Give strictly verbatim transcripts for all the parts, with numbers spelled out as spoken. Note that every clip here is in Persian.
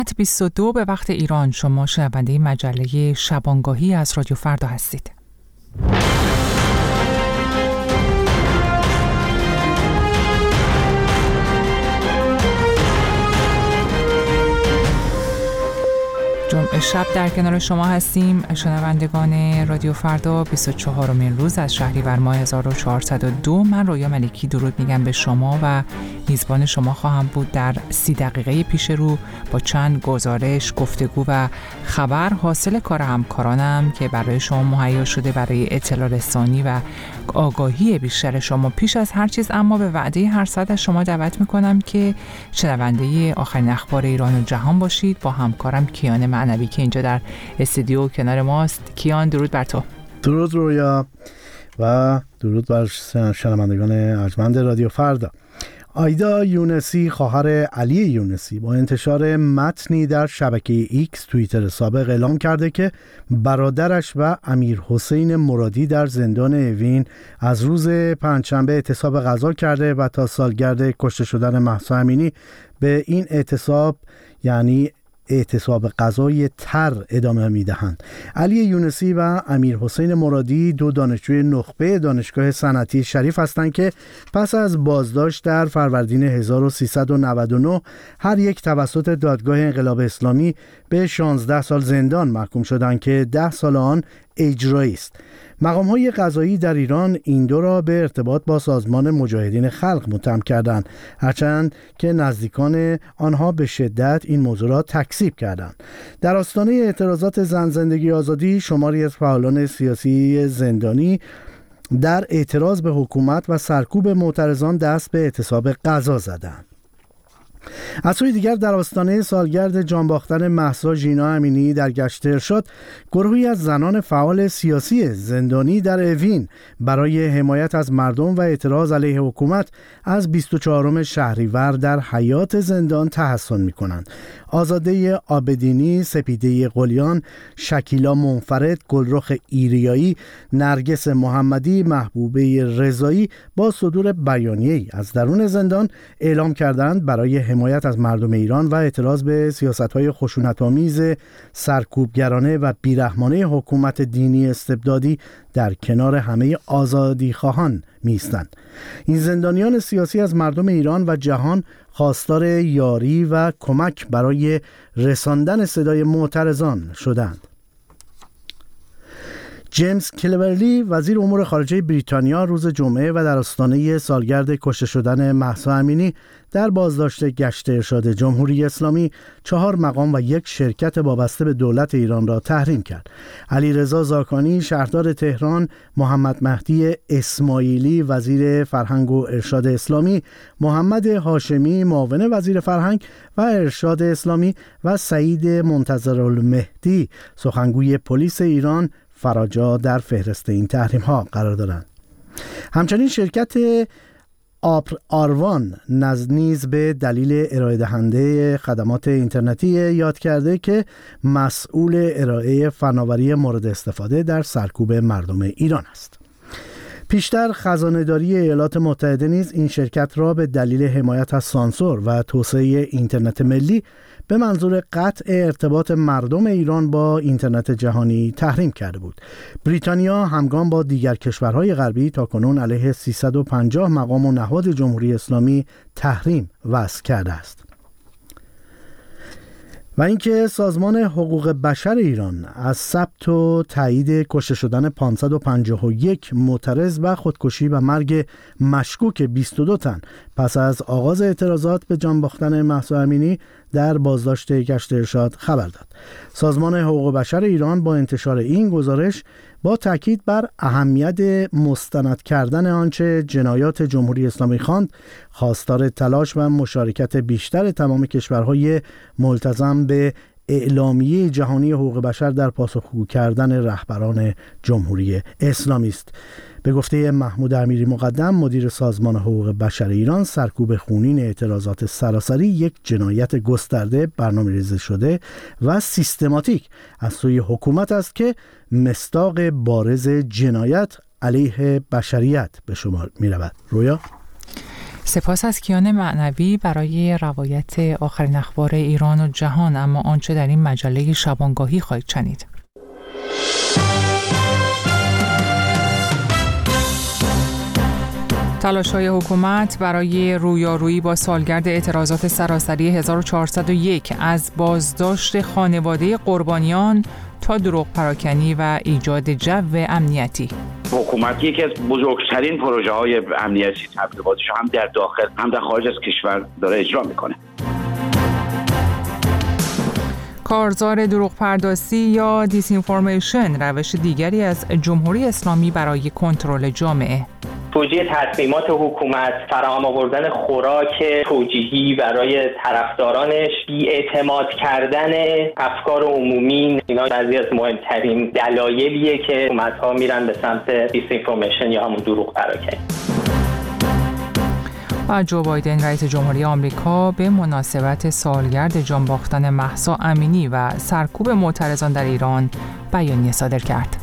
بیست و دو به وقت ایران. شما شنونده مجله شبانگاهی از رادیو فردا هستید. جمعه شب در کنار شما هستیم شنوندگان رادیو فردا. بیست و چهارمین روز از شهریور ماه هزار و چهارصد و دو. من رویا ملکی درود میگم به شما و میزبان شما خواهم بود در سی دقیقه پیش رو با چند گزارش، گفتگو و خبر حاصل کار همکارانم که برای شما مهیا شده برای اطلاع رسانی و آگاهی بیشتر شما. پیش از هر چیز اما به وعده هر ساعت از شما دعوت میکنم که شنونده آخرین اخبار ایران و جهان باشید با همکارم کیان معنوی که اینجا در استودیو کنار ماست. کیان درود بر تو. درود رویا و درود بر شنوندگان ارجمند رادیو فردا. آیدا یونسی خواهر علی یونسی با انتشار متنی در شبکه ایکس توییتر سابق اعلام کرده که برادرش و امیر حسین مرادی در زندان اوین از روز پنجشنبه اعتصاب غذا کرده و تا سالگرد کشته شدن مهسا امینی به این اعتصاب یعنی اعتصاب غذای تر ادامه میدهند. علی یونسی و امیر حسین مرادی دو دانشجوی نخبه دانشگاه صنعتی شریف هستند که پس از بازداشت در فروردین هزار و سیصد و نود و نه هر یک توسط دادگاه انقلاب اسلامی به شانزده سال زندان محکوم شدند که ده سال آن اجرایی است. مقام‌های قضایی در ایران این دو را به ارتباط با سازمان مجاهدین خلق متهم کردند، هرچند که نزدیکان آنها به شدت این موضوع را تکذیب کردند. در آستانه اعتراضات زن زندگی آزادی شماری از فعالان سیاسی زندانی در اعتراض به حکومت و سرکوب معترضان دست به اعتصاب غذا زدند. از سوی دیگر در آستانه سالگرد جانباختن مهسا ژینا امینی در گشت ارشاد گروهی از زنان فعال سیاسی زندانی در اوین برای حمایت از مردم و اعتراض علیه حکومت از بیست و چهارم شهریور در حیاط زندان تحصن می‌کنند. آزاده عابدینی، سپیده قلیان، شکیلا منفرد، گلرخ ایریایی، نرگس محمدی، محبوبه رضایی با صدور بیانیه‌ای از درون زندان اعلام کردند برای حمایت از مردم ایران و اعتراض به سیاست‌های خشونت‌آمیز سرکوبگرانه و بیرحمانه حکومت دینی استبدادی در کنار همه آزادیخواهان می‌ایستند. این زندانیان سیاسی از مردم ایران و جهان خواستار یاری و کمک برای رساندن صدای معترضان شدند. جیمز کلورلی وزیر امور خارجه بریتانیا روز جمعه و در آستانه سالگرد کشته شدن مهسا امینی در بازداشت گشت ارشاد جمهوری اسلامی چهار مقام و یک شرکت وابسته به دولت ایران را تحریم کرد. علیرضا زاکانی شهردار تهران، محمد مهدی اسماعیلی وزیر فرهنگ و ارشاد اسلامی، محمد هاشمی معاون وزیر فرهنگ و ارشاد اسلامی و سعید منتظرالمهدی سخنگوی پلیس ایران فراجا در فهرست این تحریم ها قرار دارند. همچنین شرکت آپر آروان نیز به دلیل ارائه دهنده خدمات اینترنتی یاد کرده که مسئول ارائه فناوری مورد استفاده در سرکوب مردم ایران است. پیشتر خزانه‌داری ایالات متحده نیز این شرکت را به دلیل حمایت از سانسور و توسعه اینترنت ملی به منظور قطع ارتباط مردم ایران با اینترنت جهانی تحریم کرده بود. بریتانیا همگام با دیگر کشورهای غربی تاکنون علیه سیصد و پنجاه مقام و نهاد جمهوری اسلامی تحریم وضع کرده است. و اینکه سازمان حقوق بشر ایران از ثبت و تایید کشته شدن پانصد و پنجاه و یک معترض و خودکشی و مرگ مشکوک بیست و دو تن پس از آغاز اعتراضات به جان باختن مهسا امینی در بازداشت گشت ارشاد خبر داد. سازمان حقوق بشر ایران با انتشار این گزارش با تاکید بر اهمیت مستند کردن آنچه جنایات جمهوری اسلامی خواند، خواستار تلاش و مشارکت بیشتر تمام کشورهای ملتزم به اعلامیه جهانی حقوق بشر در پاسخگو کردن رهبران جمهوری اسلامی است. به گفته محمود امیری مقدم مدیر سازمان حقوق بشر ایران، سرکوب خونین اعتراضات سراسری یک جنایت گسترده، برنامه‌ریزی شده و سیستماتیک از سوی حکومت است که مصداق بارز جنایت علیه بشریت به شمار می رود. رویا؟ سپاس از کیان معنوی برای روایت آخرین اخبار ایران و جهان. اما آنچه در این مجله شبانگاهی خواهید شنید: تلاش‌های حکومت برای رویارویی با سالگرد اعتراضات سراسری هزار و چهارصد و یک، از بازداشت خانواده قربانیان تا دروغ پراکنی و ایجاد جو امنیتی. حکومت یکی از بزرگترین پروژه های امنیتی تبلیغاتش هم در داخل هم در خارج از کشور داره اجرا میکنه. کارزار دروغ پردازی یا دیسینفورمیشن، روش دیگری از جمهوری اسلامی برای کنترل جامعه. توجیه تصمیمات حکومت، فراهم آوردن خوراک توجیهی برای طرفدارانش، بی‌اعتماد کردن افکار عمومی، اینا بعضی از مهمترین دلایلیه که حکومت‌ها میرن به سمت دیسینفورمیشن یا همون دروغ پراکنی. و جو بایدن رئیس جمهوری آمریکا به مناسبت سالگرد جانباختن مهسا امینی و سرکوب معترضان در ایران بیانیه صادر کرد.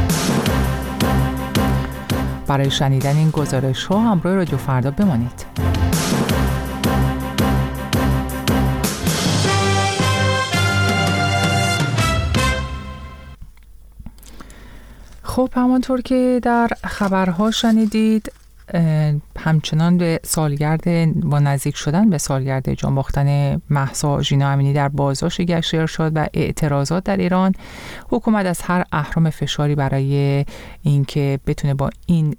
برای شنیدن این گزارش ها همراه رادیو فردا بمانید. خب همانطور که در خبرها شنیدید، همچنان به سالگرد با نزدیک شدن به سالگرد جانباختن مهسا ژینا امینی در بازداشت گشت ارشاد و اعتراضات در ایران، حکومت از هر اهرم فشاری برای اینکه بتونه با این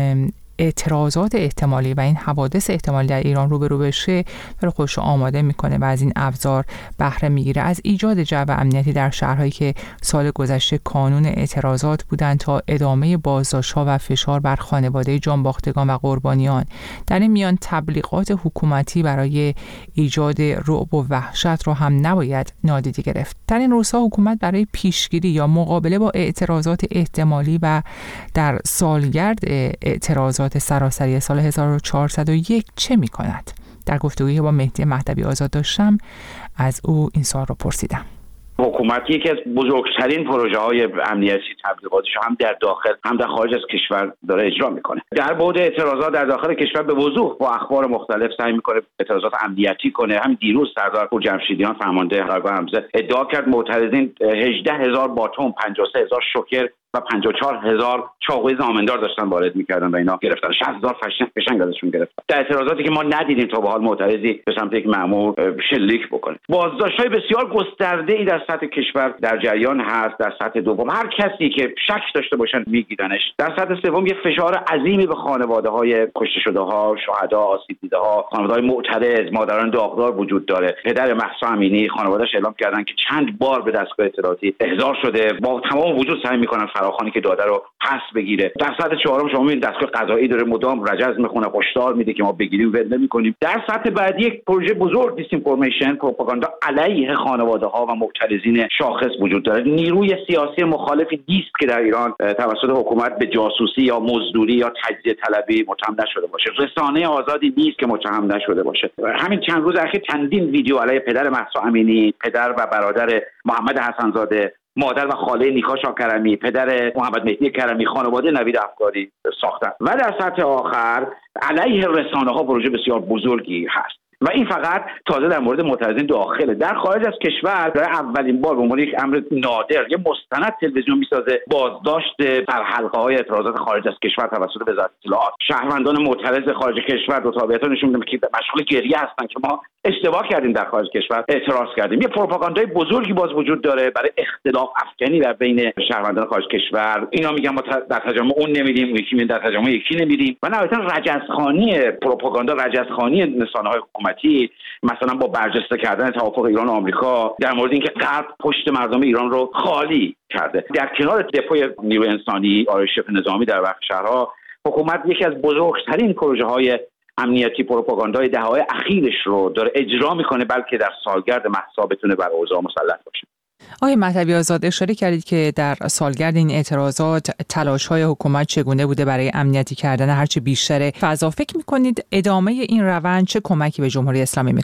اعتراضات احتمالی و این حوادث احتمالی در ایران روبرو بشه داره خودش آماده میکنه و از این ابزار بهره میگیره، از ایجاد جو امنیتی در شهرهایی که سال گذشته کانون اعتراضات بودند تا ادامه بازداشت‌ها و فشار بر خانواده جانباختگان و قربانیان. در این میان تبلیغات حکومتی برای ایجاد رعب و وحشت رو هم نباید نادیده گرفت. در این روزها حکومت برای پیشگیری یا مقابله با اعتراضات احتمالی و در سالگرد اعتراضات سراسری سال هزار و چهارصد و یک چه می کند؟ در گفتگویی با مهدی مهدوی آزاد داشتم از او این سوال رو پرسیدم. حکومت یکی از بزرگترین پروژه های امنیتی تبلیغاتش هم در داخل هم در خارج از کشور داره اجرا میکنه. در بعد اعتراضات در داخل کشور به وضوح با اخبار مختلف سعی میکنه اعتراضات امنیتی کنه. همین دیروز سردار پورجمشیدیان فرمانده قرارگاه حمزه ادعا کرد معترضین هجده هزار باتوم، پنجاه و سه هزار شوکر و پنجاه و چهار هزار چاقوی زامندار داشتن وارد میکردن و اینا گرفتن. شصت هزار فشنگ ازشون گرفتن. در اعتراضاتی که ما ندیدیم تا به حال معترضی به سمت یک مأمور شلیک بکنه. بازداشت‌های بسیار گسترده‌ای در سطح کشور در جریان هست. در سطح دوم هر کسی که شک داشته باشن میگیرنش. در سطح سوم یه فشار عظیمی به خانواده‌های کشته شده‌ها، شهدا، آسیب دیده‌ها، خانواده‌های معترض، مادران داغدار وجود داره. پدر مهسا امینی خانواده‌اش اعلام کردن که چند بار به دستگاه اطلاعاتی احضار شده، با تمام وجود سعی می‌کنن فراخوانی که داده رو پس بگیره. در سطح چهارم شما می‌بینید دستگاه قضایی داره مدام رجز میخونه، هشدار میده که ما بگیریم ول نمی‌کنیم. در سطح بعدی یک پروژه بزرگ دیسینفورمیشن، پروپاگاندا علیه خانواده‌ها و معترضین شاخص وجود داره. نیروی سیاسی مخالفی نیست که در ایران توسط حکومت به جاسوسی یا مزدوری یا تجزیه طلبی متهم نشده باشه. رسانه آزادی نیست که متهم نشده باشه. همین چند روز اخیر چندین ویدیو علیه پدر مهسا امینی، پدر و برادر محمد حسن‌زاده، مادر و خاله نیکا شاکرمی، پدر محمد مهدی کرمی، خانواده نوید افکاری ساختن. و در سطح آخر علیه رسانه‌ها پروژه بسیار بزرگی هست. و این فقط تازه در مورد معترضین داخله. در خارج از کشور برای اولین بار به عنوان یک امر نادر یه مستند تلویزیون میسازه بازداشت سرحلقه‌های اعتراضات خارج از کشور توسط وزارت اطلاعات. شهروندان معترض خارج کشور دو تابعیت نشون میدن که مشغول گریه هستن که ما اشتباه کردیم در خارج کشور اعتراض کردیم. یه پروپاگاندای بزرگی باز وجود داره برای اختلاف افکنی در بین شهروندان خارج کشور. اینا میگن ما در تجمع اون نمیدیم، اون یکی میگه در تجمع یکی نمیدیم. و نهایتا رجزخوانی پروپاگاندا، رجزخوانی رسانه‌های حکومتی، مثلا با برجسته کردن توافق ایران و آمریکا در مورد اینکه غرب پشت مردم ایران رو خالی کرده. در کنار دپوی نیروی انسانی آرایش شبه نظامی در برخی شهرها، حکومت یکی از بزرگترین پروژه‌های امنیتی پروپاگاندای دهه‌های اخیرش رو داره اجرا میکنه، بلکه در سالگرد مهسا بتونه بر اوضاع مسلط باشه. آقای مهدوی آزاد، اشاره کردید که در سالگرد این اعتراضات تلاش‌های حکومت چگونه بوده برای امنیتی کردن هرچه بیشتر فضا. فکر می‌کنید ادامه این روند چه کمکی به جمهوری اسلامی میکنه؟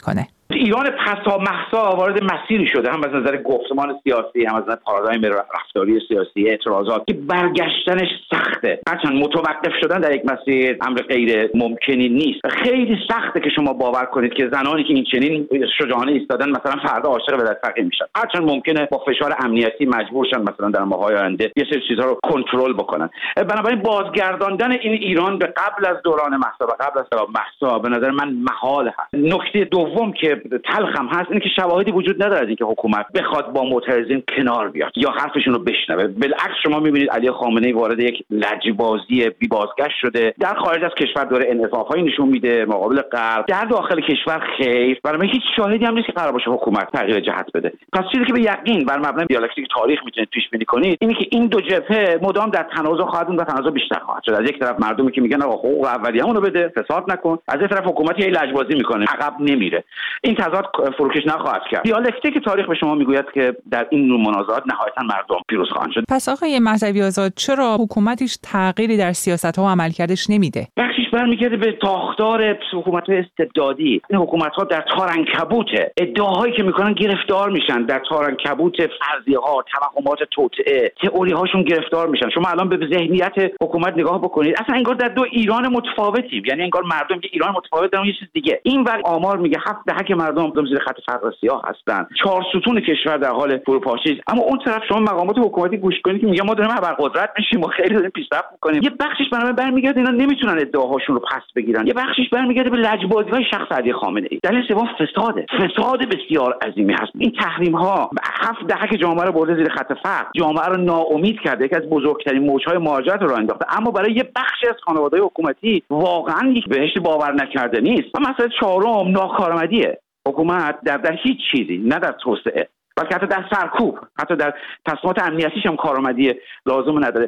ایران پسا محسا وارد مسیری شده، هم از نظر گفتمان سیاسی، هم از نظر پارادایم رفتاری سیاسی، اعتراضات، که برگشتنش سخته. هرچند متوقف شدن در یک مسیر امر غیر ممکنی نیست. خیلی سخته که شما باور کنید که زنانی که این چنین شجاعانه ایستادن مثلا فردا عاشق ولایت فقیه میشن. هرچند ممکنه با فشار امنیتی مجبور شن مثلا در ماه‌های آینده یه سری چیزها رو کنترل بکنن. بنابراین بازگرداندن این ایران به قبل از دوران مهسا و قبل از مهسا به نظر من محال هست. نکته دوم که تلخم هست اینه که شواهدی وجود نداره از اینکه حکومت بخواد با معترضین کنار بیاد یا حرفشون رو بشنوه. بالعکس شما میبینید علی خامنه‌ای وارد یک لجبازی بی بازگشت شده. در خارج از کشور داره انعطاف‌هایی نشون میده مقابل غرب، در داخل کشور خیر. برای هیچ شاهدی هم نیست که قرار باشه حکومت تغییر جهت بده. پس چیزی که به یقین بر مبنای دیالکتیک تاریخ میتونید پیش بینی کنید اینه که این دو جبهه مدام در تنازع خواهد بود و تنازع بیشتر خواهد شد. از یک طرف مردمی که میگن آقا حقوق اولیه‌مون رو بده، فساد نکن، از یک طرف حکومتی لجبازی میکنه، عقب نمیره. این تضاد فروکش نخواهد کرد. دیالکتیک تاریخ به شما میگوید که در این نوع منازعات نهایتا مردم پیروز خواهند شد. پس آقای مهدوی آزاد چرا حکومت هیچ تغییری در سیاست‌ها و عملکردش نمیده؟ بخشش برمیگرده به تاختار حکومت‌های استبدادی. این حکومت‌ها در تارنکبوته. ادعاهایی که میکنن گرفتار میشن در تارنکبوت فرضیه‌ها، توهمات توطئه، تئوری‌هاشون گرفتار میشن. شما الان به ذهنیت حکومت نگاه بکنید، اصلا انگار در دو ایران متفاوتیم. یعنی انگار مردم که ایران متفاوت دارن یه چیز دیگه. این ور آمار میگه هفت دهه مردم زیر خط فقر سیاه هستن. چهار ستون کشور در حال فروپاشی است. اما اون طرف شما مقامات حکومتی گوش کنید که میگن ما داریم ابرقدرت میشیم و خیلی داریم پیشرفت می‌کنیم. یه بخشش برنامه برمیگرده اینا نمیتونن ادعاهاشون رو پس بگیرن. یه بخشش برمیگرده به لجبازی‌های شخص علی خامنه‌ای. دلیل سوم فساده. فساد بسیار عظیمی هست. این تحریم‌ها هفت دهه که جامعه رو برده زیر خط فقر، جامعه رو ناامید کرده، یکی از بزرگترین موج‌های مهاجرت رو انداخته. اما برای یه بخشی از خانواده‌های حکومتی واقعاً یک بهشت باور نکرده نیست. و مسئله چهارم ناکارآمدیه. حکومت در در هیچ چیزی، نه در توسعه بلکه حتی در سرکوب، حتی در تصمیمات امنیتیش هم کارآمدی لازم نداره.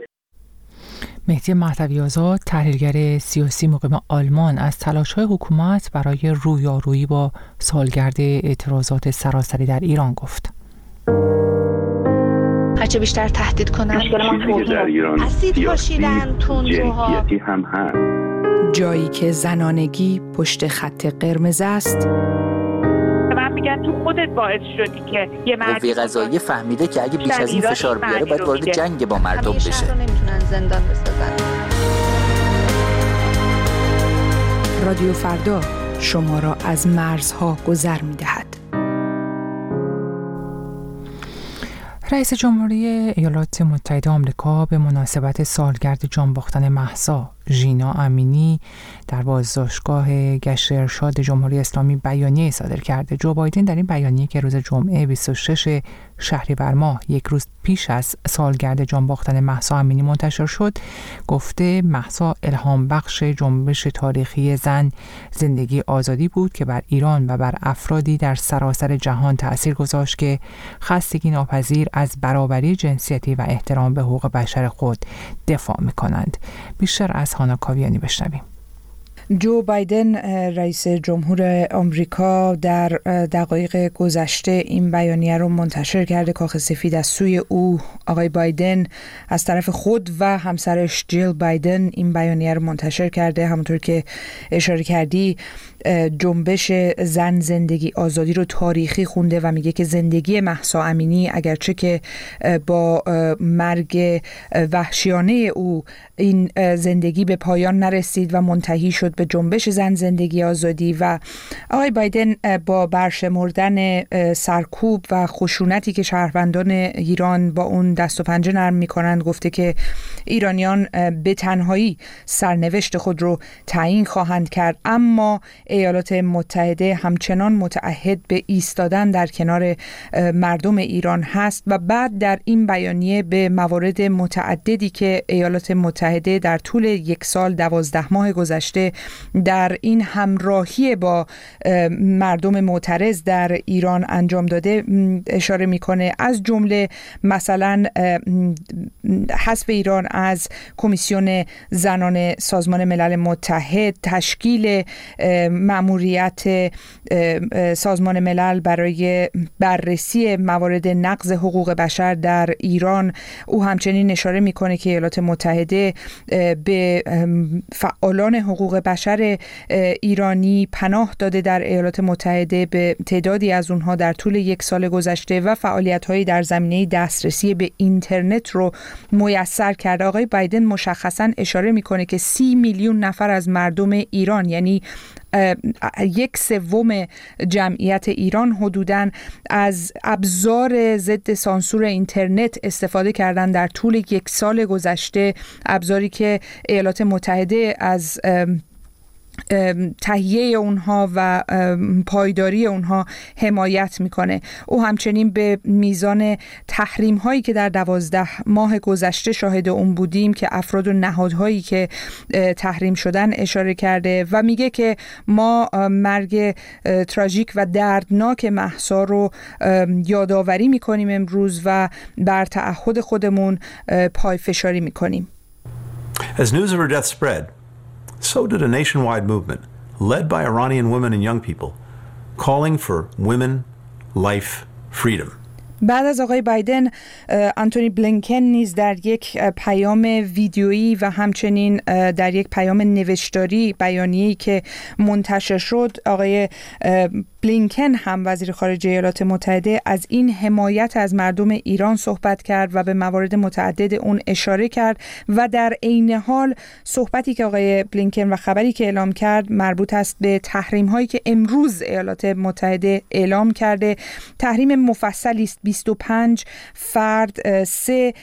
مهدی مهدوی آزاد، تحلیلگر سیاسی مقیم آلمان، از تلاش‌های حکومت برای رویارویی با سالگرد اعتراضات سراسری در ایران گفت. هرچه بیشتر تهدید کنن مشکل ما توهین اسید پاشیدن تندروها هم هست. جایی که زنانگی پشت خط قرمز است. من میگم تو خودت باعث شدی که یه مرد قوه قضاییه فهمیده که اگه بیش از این فشار بیاره باید وارد جنگ با مردم بشه. شهر رو نمیتونن زندان بسازن. رادیو فردا شما را از مرزها گذر میدهد. رئیس جمهوری ایالات متحده آمریکا به مناسبت سالگرد جان باختن مهسا ژینا امینی در بازداشتگاه گشت ارشاد جمهوری اسلامی بیانیه صادر کرده. جو بایدن در این بیانیه که روز جمعه بیست و شش شهریور ماه، یک روز پیش از سالگرد جان باختن مهسا امینی منتشر شد، گفته مهسا الهام بخش جنبش تاریخی زن زندگی آزادی بود که بر ایران و بر افرادی در سراسر جهان تأثیر گذاشت که خستگی ناپذیر از برابری جنسیتی و احترام به حقوق بشر خود دفاع می‌کنند. بیشتر از هانا کاویانی بشنویم. جو بایدن رئیس جمهور آمریکا در دقایق گذشته این بیانیه رو منتشر کرده. کاخ سفید از سوی او، آقای بایدن از طرف خود و همسرش جیل بایدن این بیانیه رو منتشر کرده. همونطور که اشاره کردی، جنبش زن زندگی آزادی رو تاریخی خونده و میگه که زندگی مهسا امینی اگرچه که با مرگ وحشیانه او این زندگی به پایان نرسید و منتهی شد به جنبش زن زندگی آزادی. و آقای بایدن با برشمردن سرکوب و خشونتی که شهروندان ایران با اون دست و پنجه نرم میکنند گفته که ایرانیان به تنهایی سرنوشت خود رو تعیین خواهند کرد، اما ایالات متحده همچنان متعهد به ایستادن در کنار مردم ایران هست. و بعد در این بیانیه به موارد متعددی که ایالات متحده در طول یک سال دوازده ماه گذشته در این همراهی با مردم معترض در ایران انجام داده اشاره میکنه، از جمله مثلا حذف ایران از کمیسیون زنان سازمان ملل متحد، تشکیل مأموریت سازمان ملل برای بررسی موارد نقض حقوق بشر در ایران. او همچنین اشاره میکنه که ایالات متحده به فعالان حقوق بشر ایرانی پناه داده در ایالات متحده، به تعدادی از اونها در طول یک سال گذشته و فعالیت‌هایی در زمینه دسترسی به اینترنت رو میسر کرده. آقای بایدن مشخصاً اشاره میکنه که سی میلیون نفر از مردم ایران، یعنی یک سوم جمعیت ایران حدوداً، از ابزار ضد سانسور اینترنت استفاده کردن در طول یک سال گذشته، ابزاری که ایالات متحده از تهیه اونها و پایداری اونها حمایت میکنه. او همچنین به میزان تحریم هایی که در دوازده ماه گذشته شاهد اون بودیم که افراد و نهادهایی که تحریم شدن اشاره کرده و میگه که ما مرگ تراژیک و دردناک مهسا رو یادآوری میکنیم امروز و بر تعهد خودمون پایفشاری میکنیم. As news of her death spread, so did a nationwide movement led by Iranian women and young people calling for women, life, freedom. بعد از آقای بایدن، آنتونی بلینکن نیز در یک پیام ویدیویی و همچنین در یک پیام نوشتاری بیانیه‌ای که منتشر شد، آقای بلینکن هم وزیر خارجه ایالات متحده از این حمایت از مردم ایران صحبت کرد و به موارد متعدد اون اشاره کرد و در عین حال صحبتی که آقای بلینکن و خبری که اعلام کرد مربوط است به تحریم هایی که امروز ایالات متحده اعلام کرده. تحریم مفصلی است، بیست و پنج فرد، سه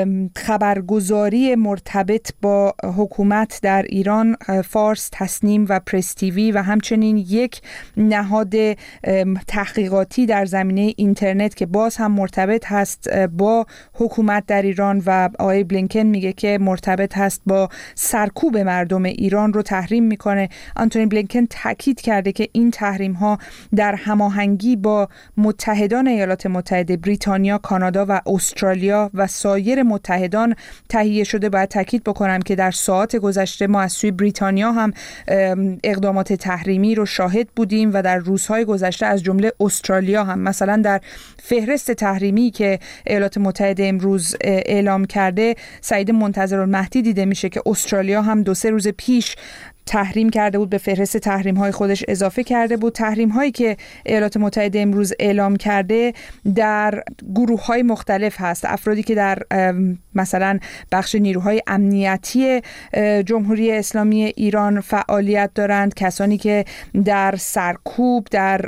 خبرگزاری مرتبط با حکومت در ایران، فارس، تسنیم و پرس تیوی، و همچنین یک نهاد تحقیقاتی در زمینه اینترنت که باز هم مرتبط هست با حکومت در ایران و آقای بلینکن میگه که مرتبط هست با سرکوب مردم ایران رو تحریم میکنه. آنتونی بلینکن تاکید کرده که این تحریم ها در هماهنگی با متحدان ایالات متحده، بریتانیا، کانادا و استرالیا و سایر متحدان تهیه شده. باید تاکید بکنم که در ساعات گذشته ما از سوی بریتانیا هم اقدامات تحریمی رو شاهد بودیم و در روزهای گذشته از جمله استرالیا هم، مثلا در فهرست تحریمی که ایالات متحده امروز اعلام کرده، سعید منتظرالمهدی دیده میشه که استرالیا هم دو سه روز پیش تحریم کرده بود، به فهرست تحریم های خودش اضافه کرده بود. تحریم هایی که ایالات متحده امروز اعلام کرده در گروه های مختلف هست. افرادی که در مثلا بخش نیروهای امنیتی جمهوری اسلامی ایران فعالیت دارند، کسانی که در سرکوب، در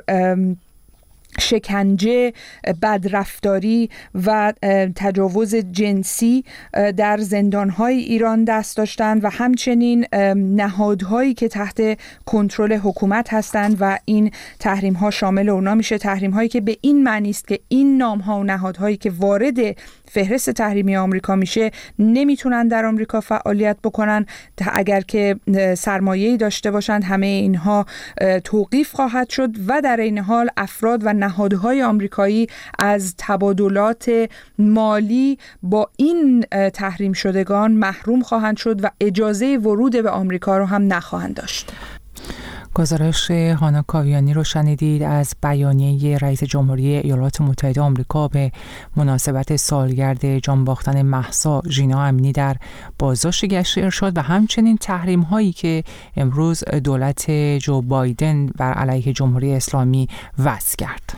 شکنجه، بدرفتاری و تجاوز جنسی در زندان‌های ایران دست داشتند و همچنین نهادهایی که تحت کنترل حکومت هستند و این تحریم‌ها شامل اونا میشه. تحریم‌هایی که به این معنی است که این نام‌ها و نهادهایی که وارد فهرست تحریمی آمریکا میشه نمیتونن در آمریکا فعالیت بکنن. اگر که سرمایه‌ای داشته باشند همه اینها توقیف خواهد شد و در این حال افراد و نهادهای آمریکایی از تبادلات مالی با این تحریم شدگان محروم خواهند شد و اجازه ورود به آمریکا رو هم نخواهند داشت. گزارش هانا کاویانی رو شنیدید از بیانیه رئیس جمهوری ایالات متحده آمریکا به مناسبت سالگرد جان باختن مهسا ژینا امینی در بازداشت گشت ارشاد و همچنین تحریم هایی که امروز دولت جو بایدن بر علیه جمهوری اسلامی وضع کرد.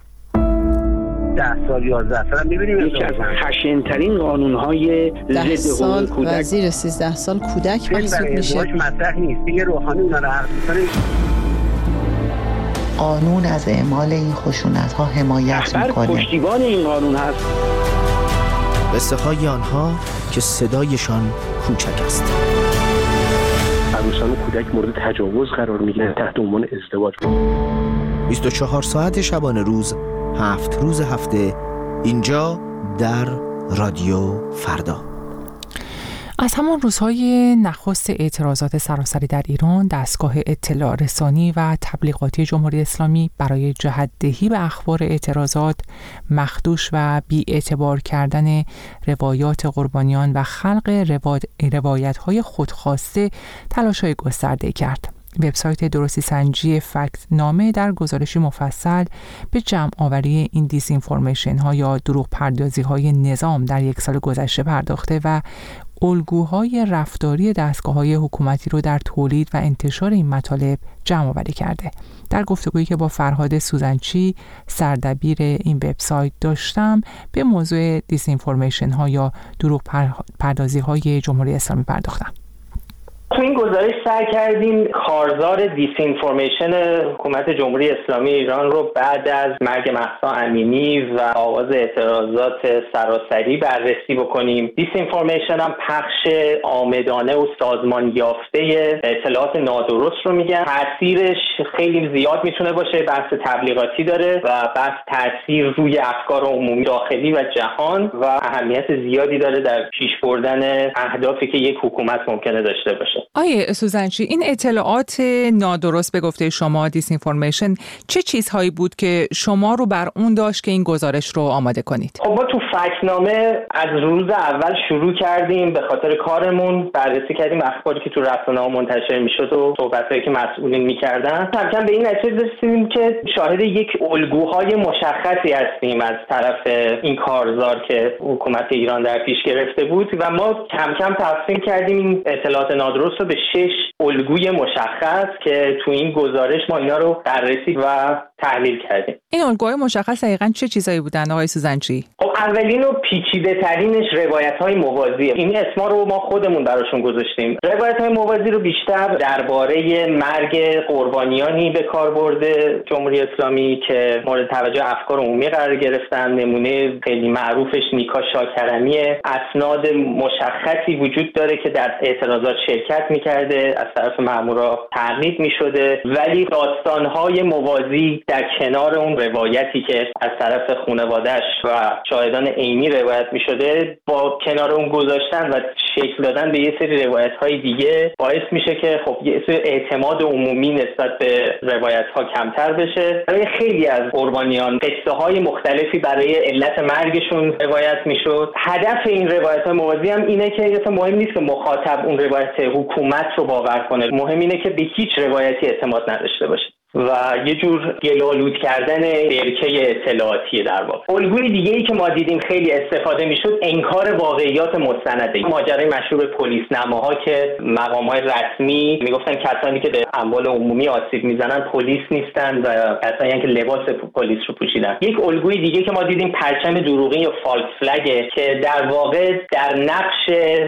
ده سال یازده سال می‌بینیم یکی از خشن‌ترین قانون‌های ضد حقوق کودک و زیر سیزده سال کودک محسوب میشه. مطرح نیست دیگه. روحانی اونا رو حرف می‌زنه. قانون از اعمال این خشونت‌ها حمایت می‌کنه. پشتیبان این قانون هست. قصه های آنها که صدایشان کوچک است. عروسان و کودک مورد تجاوز قرار می‌گیرند تحت عنوان ازدواج. بیست و چهار ساعت شبانه روز، هفت روز هفته، اینجا در رادیو فردا. از همان روزهای نخست اعتراضات سراسری در ایران، دستگاه اطلاع رسانی و تبلیغاتی جمهوری اسلامی برای جهت‌دهی به اخبار اعتراضات، مخدوش و بی‌اعتبار کردن روایات قربانیان و خلق روایت‌های خودخواسته تلاش‌های گسترده کرد. وبسایت درستی سنجی فکت نامه در گزارشی مفصل به جمع آوری این دیس اینفورمیشن ها یا دروغ پردازی های نظام در یک سال گذشته پرداخته و الگوهای رفتاری دستگاه‌های حکومتی رو در تولید و انتشار این مطالب جمع آوری کرده. در گفتگویی که با فرهاد سوزنچی سردبیر این وبسایت داشتم به موضوع دیس اینفورمیشن ها یا دروغ پردازی های جمهوری اسلامی پرداختم. تو این گزارش سعی کردیم کارزار دیس اینفورمیشن حکومت جمهوری اسلامی ایران رو بعد از مرگ مهسا امینی و آغاز اعتراضات سراسری بررسی بکنیم. دیس اینفورمیشن هم پخش عامدانه و سازمان یافته اطلاعات نادرست رو میگن. تاثیرش خیلی زیاد میتونه باشه، بحث تبلیغاتی داره و بحث تاثیر روی افکار عمومی داخلی و جهان و اهمیت زیادی داره در پیش بردن اهدافی که یک حکومت ممکنه داشته باشه. آیه سوزنچی، این اطلاعات نادرست به گفته شما دیس اینفورمیشن چه چیزهایی بود که شما رو بر اون داشت که این گزارش رو آماده کنید؟ خب ما تو فکت‌نامه از روز اول شروع کردیم، به خاطر کارمون بررسی کردیم اخباری که تو رسانه‌ها منتشر میشد و صحبتایی که مسئولین میکردن. کم کم به این نتیجه رسیدیم که شاهد یک الگوهای مشخصی هستیم از طرف این کارزار که حکومت ایران در پیش گرفته بود و ما کم کم تقسیم کردیم این اطلاعات نادرست به شش الگوی مشخص که تو این گزارش ما اینا رو بررسی و تحلیل کردیم. این الگوهای مشخص دقیقاً چه چیزایی بودن آقای سوزنچی؟ خب اولین و پیچیده ترینش روایت‌های موازی. این اسما رو ما خودمون براشون گذاشتیم. روایت‌های موازی رو بیشتر درباره مرگ قربانیانی به کار برده جمهوری اسلامی که مورد توجه افکار عمومی قرار گرفتن. نمونه خیلی معروفش نیکا شاکرمیه. اسناد مشخصی وجود داره که در اعتراضات شرکت می‌کرده، از طرف مامورا تقلید می‌شده، ولی داستان‌های موازی در کنار اون روایتی که از طرف خانواده‌اش و شاهدان عینی روایت می‌شده با کنار اون گذاشتن و شکل دادن به یه سری روایت‌های دیگه باعث میشه که خب یه سری اعتماد عمومی نسبت به روایت‌ها کمتر بشه. برای خیلی از قربانیان قصه‌های مختلفی برای علت مرگشون روایت میشد. هدف این روایت‌های موازی هم اینه که اصلا مهم نیست که مخاطب اون روایت حکومت رو باور کنه، مهم اینه که به هیچ روایتی اعتماد نداشته باشه و یه جور گل‌آلود کردن برکه اطلاعاتی در واقع. الگوی دیگه‌ای که ما دیدیم خیلی استفاده میشد انکار واقعیات مستنده. ماجرای مشهور پلیس نماها که مقام‌های رسمی میگفتن کسانی که به اموال عمومی آسیب میزنن پلیس نیستن و کسانی که لباس پلیس رو پوشیدن. یک الگوی دیگه که ما دیدیم پرچم دروغی یا فالس فلگ که در واقع در نقش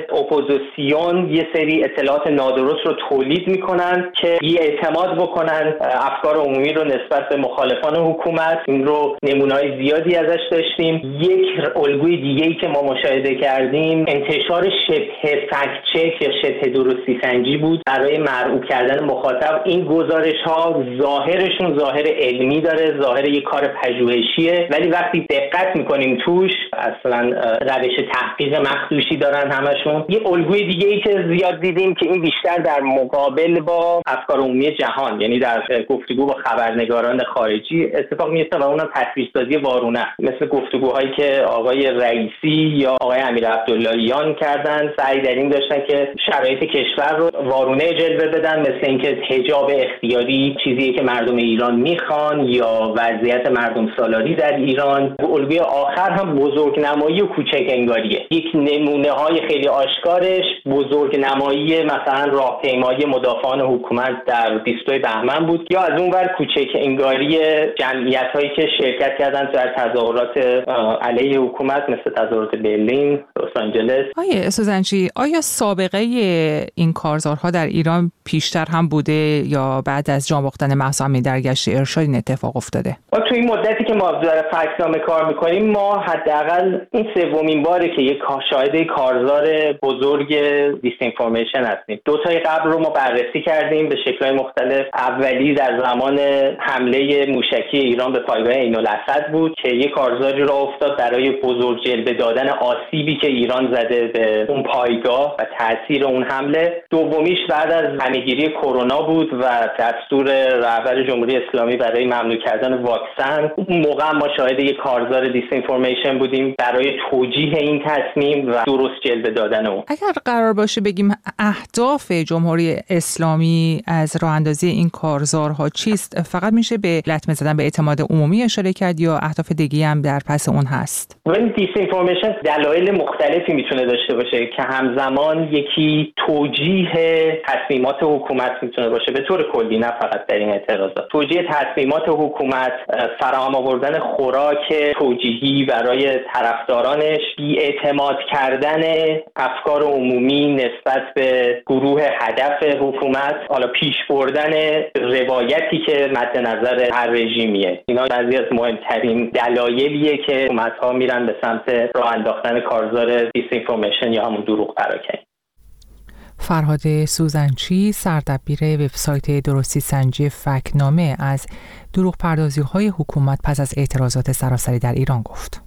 اپوزیسیون یه سری اطلاعات نادرست رو تولید میکنن که بی اعتماد بکنن افکار عمومی رو نسبت به مخالفان حکومت. این رو نمونه‌های زیادی ازش داشتیم. یک الگوی دیگه‌ای که ما مشاهده کردیم انتشار شبه فکت چک یا شبه درستی سنجی بود برای مرعوب کردن مخاطب. این گزارش‌ها ظاهرشون ظاهر علمی داره، ظاهر یک کار پژوهشیه، ولی وقتی دقت می‌کنیم توش اصلا روش تحقیق مخدوشی دارن همشون. یه الگوی دیگه‌ای که زیاد دیدیم که این بیشتر در مقابل با افکار عمومی جهان، یعنی در گفتگو با خبرنگاران خارجی اتفاق میفته و اونم تصویرسازی وارونه، مثل گفتگوهایی که آقای رئیسی یا آقای امیر عبداللهیان کردن. سعی در این داشتن که شرایط کشور رو وارونه جلوه بدن، مثل اینکه حجاب اختیاری چیزیه که مردم ایران میخوان یا وضعیت مردم سالاری در ایران. الگوی آخر هم بزرگنمایی و کوچک انگاریه. یک نمونه های خیلی آشکارش بزرگنمایی مثلا راهپیمایی مدافعان حکومت در بیست و دو بهمن بود، یا از اون ور کوچک انگاری جمعیت هایی که شرکت کردن در تظاهرات علیه حکومت مثل تظاهرات برلین، لس آنجلس. آیه سوزنچی، آیا سابقه این کارزارها در ایران پیشتر هم بوده یا بعد از جان باختن مهسا امینی در گشت ارشاد این اتفاق افتاده؟ ما تو این مدتی که ما در فکت‌نامه کار میکنیم ما حداقل این سومین باره که یک شاهد کارزار بزرگ دیس اینفورمیشن هستیم. دو تای قبل رو ما بررسی کردیم به شکل‌های مختلف. اولی در زمان حمله موشکی ایران به پایگاه عین الاسد بود که یک کارزاری را افتاد برای بزرگ جلوه دادن آسیبی که ایران زده به اون پایگاه و تاثیر اون حمله. دومیش بعد از همه‌گیری کرونا بود و دستور رهبر جمهوری اسلامی برای ممنوع کردن واکسن. اون موقع ما شاهد یک کارزار دیس اینفورمیشن بودیم برای توجیه این تصمیم و درست جلوه دادن اون. اگر قرار باشه بگیم اهداف جمهوری اسلامی از راه اندازی این کارزارها چیست، فقط میشه به لطمه زدن به اعتماد عمومی اشاره کرد یا اهداف دیگه هم در پس اون هست؟ ولی دیس اینفورمیشن دلایل مختلفی میتونه داشته باشه که همزمان یکی توجیه تصمیمات حکومت میتونه باشه به طور کلی، نه فقط در این اعتراضات. توجیه تصمیمات حکومت، فراهم آوردن خوراک توجیهی برای طرفدارانش، بی‌اعتماد کردن افکار عمومی نسبت به گروه هدف حکومت، حالا پیش بردن روایتی که مد نظر هر رژیمیه. اینا بعضی از مهمترین دلایلیه که حکومت‌ها میرن به سمت راه انداختن کارزار دیس اینفورمیشن یا همون دروغ پراکنی. فرهاد سوزنچی، سردبیر وبسایت درستی سنجی فکت‌نامه، از دروغ پردازی های حکومت پس از اعتراضات سراسری در ایران گفت.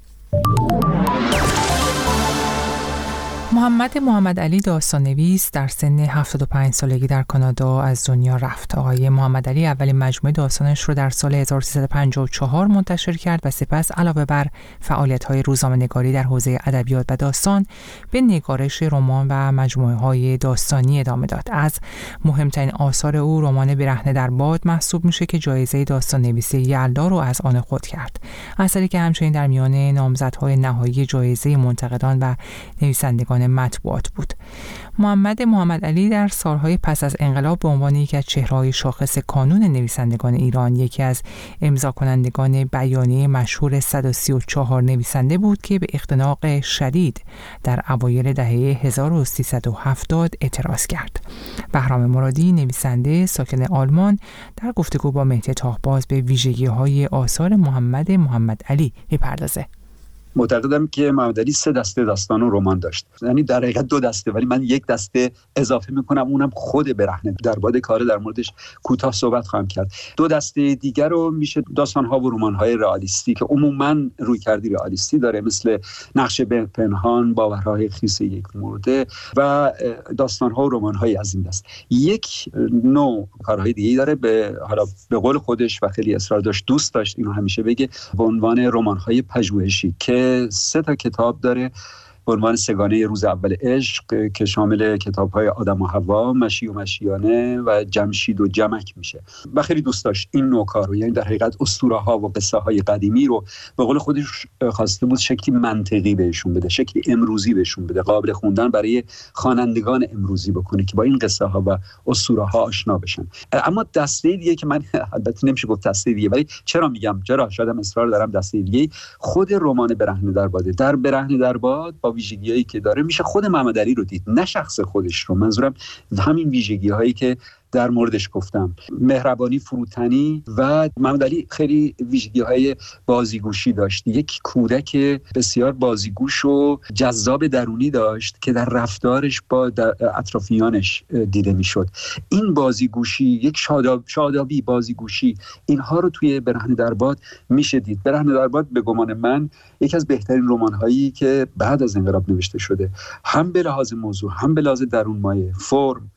محمد محمد علی داستان‌نویس در سن هفتاد و پنج سالگی در کانادا از دنیا رفت. آقای محمد علی اولین مجموعه داستانش رو در سال هزار و سیصد و پنجاه و چهار منتشر کرد و سپس علاوه بر فعالیت‌های روزنامه‌نگاری در حوزه ادبیات و داستان به نگارش رمان و مجموعه‌های داستانی ادامه داد. از مهمترین آثار او رمان برهنه در باد محسوب میشه که جایزه داستان‌نویسی یلدا رو از آن خود کرد. اثری که همچنین در میان نامزدهای نهایی جایزه منتقدان و نویسندگان مطبوعات بود. محمد محمد علی در سالهای پس از انقلاب به عنوان یکی از چهره‌های شاخص کانون نویسندگان ایران، یکی از امضا کنندگان بیانیه مشهور صد و سی و چهار نویسنده بود که به اختناق شدید در اوایل دهه هزار و سیصد و هفتاد اعتراض کرد. بهرام مرادی، نویسنده ساکن آلمان، در گفتگو با مهدی طاهباز به ویژگی‌های آثار محمد محمد علی می‌پردازه. معتقدم که محمد علی سه دسته داستان و رمان داشت، یعنی در حقیقت دو دسته، ولی من یک دسته اضافه میکنم، اونم خود برهنه. در بعد کار در موردش کوتاه صحبت خواهم کرد. دو دسته دیگر رو میشه داستان‌ها و رمان‌های رئالیستی که عموماً رویکردی رئالیستی داره، مثل نقش پنهان، باورهای خیس یک مرده و داستان‌ها و رمان‌های از این دست. یک نوع کارهای دیگه‌ای داره، به حالا به قول خودش و خیلی اصرار داشت، دوست داشت اینو همیشه بگه، به عنوان رمان‌های پژوهشی که سه تا کتاب داره به عنوان سگانه روز اول عشق که شامل کتاب‌های آدم و حوا، مشی و مشیانه و جمشید و جمک میشه و خیلی دوست داشت این نوع کار رو، یعنی در حقیقت اسطوره‌ها و قصه‌های قدیمی رو به قول خودش خواسته بود شکلی منطقی بهشون بده، شکلی امروزی بهشون بده، قابل خوندن برای خوانندگان امروزی بکنه که با این قصه‌ها و اسطوره‌ها آشنا بشن. اما دسته دیگه که من البته نمیشه گفت دسته دیگه، ولی چرا میگم چرا شاید اصرار دارم دسته دیگه، خود رمان برهنه در باد. در برهنه در باد با ویژگی‌هایی که داره میشه خود محمد علی رو دید، نه شخص خودش رو. منظورم همین ویژگی‌هایی که در موردش گفتم، مهربانی، فروتنی. و محمد علی خیلی ویژگی‌های بازیگوشی داشت، یک کودک بسیار بازیگوش و جذاب درونی داشت که در رفتارش با اطرافیانش دیده میشد. این بازیگوشی، یک شاداب شادابی بازیگوشی، اینها رو توی برهنه در باد میشه دید. برهنه در باد به گمان من یکی از بهترین رمان‌هایی که بعد از انقلاب نوشته شده، هم به لحاظ موضوع، هم به لحاظ درونمایه، فرم،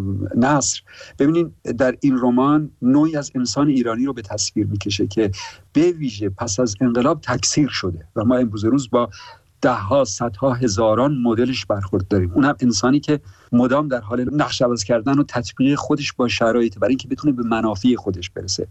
نثر. ببینید در این رمان نوعی از انسان ایرانی رو به تصویر میکشه که به ویژه پس از انقلاب تکثیر شده و ما امروز روز با ده ها، صدها، هزاران مدلش برخورد داریم. اون هم انسانی که مدام در حال نقش عوض کردن و تطبیق خودش با شرایط برای اینکه بتونه به منافع خودش برسه.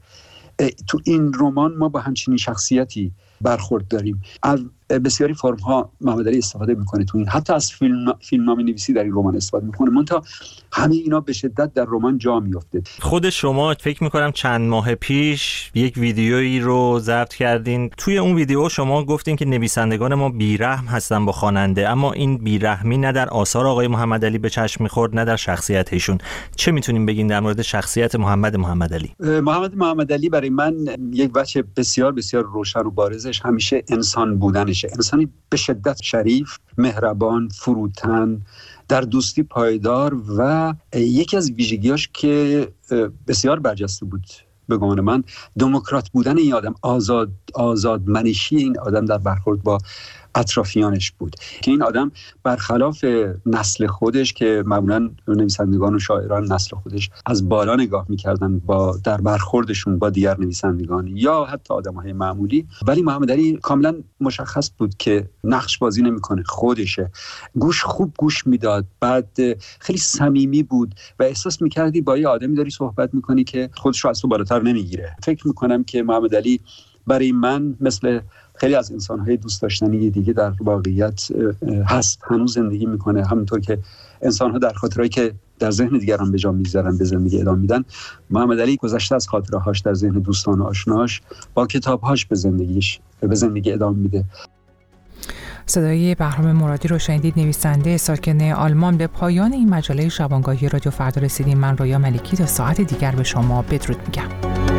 تو این رمان ما با همچین شخصیتی برخورد داریم. از بسیاری فرم ها محمد علی استفاده میکنه تو این، حتی از فیلم فیلمنامه نویسی در این رمان استفاده میکنه، منتها همه اینا به شدت در رمان جا میفته. خود شما فکر میکنم چند ماه پیش یک ویدیویی رو ضبط کردین. توی اون ویدیو شما گفتین که نویسندگان ما بیرحم هستن با خواننده، اما این بیرحمی نه در آثار آقای محمد علی به چشم میخورد نه در شخصیت ایشون. چه میتونیم بگین در مورد شخصیت محمد محمد علی؟ محمد محمد علی برای من یک وجه بسیار بسیار روشن و بارزش همیشه انسان بودنشه. انسانی به شدت شریف، مهربان، فروتن، در دوستی پایدار و یکی از ویژگیاش که بسیار برجسته بود به گمان من دموکرات بودن این آدم، آزاد آزادمنشی این آدم در برخورد با اطرافیانش بود که این آدم برخلاف نسل خودش که معمولا نویسندگان و شاعران نسل خودش از بالا نگاه میکردن با در برخوردشون با دیگر نویسندگان یا حتی آدم‌های معمولی، ولی محمد علی کاملا مشخص بود که نقش بازی نمیکنه، خودشه. گوش خوب گوش میداد، بعد خیلی صمیمی بود و احساس میکردی با یه آدمی داری صحبت میکنی که خودش رو از تو بالاتر نمیگیره. فکر میکنم که محمد علی برای من مثل خیلی از انسان‌های دوست داشتنی دیگه در واقعیت هست، هنوز زندگی میکنه، همونطور که انسان‌ها در خاطرهایی که در ذهن دیگران به جا میذارن به زندگی ادامه میدن. محمد علی گذشته از خاطره‌هاش در ذهن دوستان و آشناش با کتاب‌هاش به زندگیش به زندگی ادامه میده. صدای بهرام مرادی رو شنیدید، نویسنده ساکن آلمان. به پایان این مجله شبانگاهی رادیو فردا رسیدیم. من رویا ملکی تا ساعت دیگر به شما بدرود میگم.